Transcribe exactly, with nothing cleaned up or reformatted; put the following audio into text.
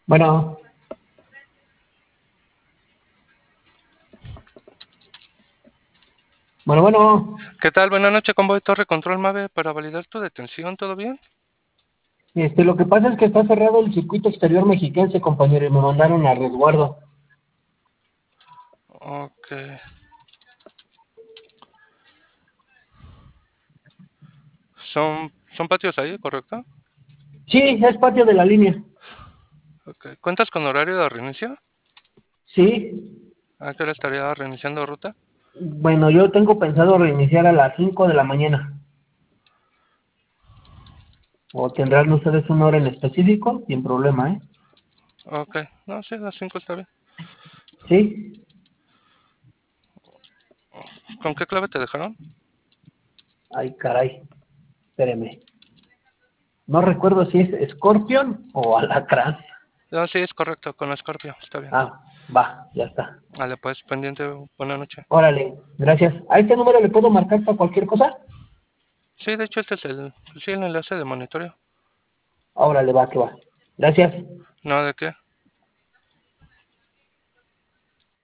Bueno, bueno, bueno. ¿Qué tal? Buenas noches, Convoy Torre Control Mave para validar tu detención, ¿todo bien? Este, lo que pasa es que está cerrado el circuito exterior mexiquense, compañero, y me mandaron a resguardo. Ok. ¿Son, son patios ahí, correcto? Sí, es patio de la línea. Ok. ¿Cuentas con horario de reinicio? Sí. ¿A qué hora estaría reiniciando ruta? Bueno, yo tengo pensado reiniciar a las cinco de la mañana. ¿O tendrán ustedes una hora en específico? Sin problema, ¿eh? Ok. No, sí, a las cinco está bien. Sí. ¿Con qué clave te dejaron? Ay, caray. Espéreme. No recuerdo si es Scorpion o Alacrán. No, sí, es correcto, con Scorpio, está bien. Ah, va, ya está. Vale, pues, pendiente, buena noche. Órale, gracias. ¿A este número le puedo marcar para cualquier cosa? Sí, de hecho, este es el, sí, el enlace de monitoreo. Órale, va, que va. Gracias. No, ¿de qué?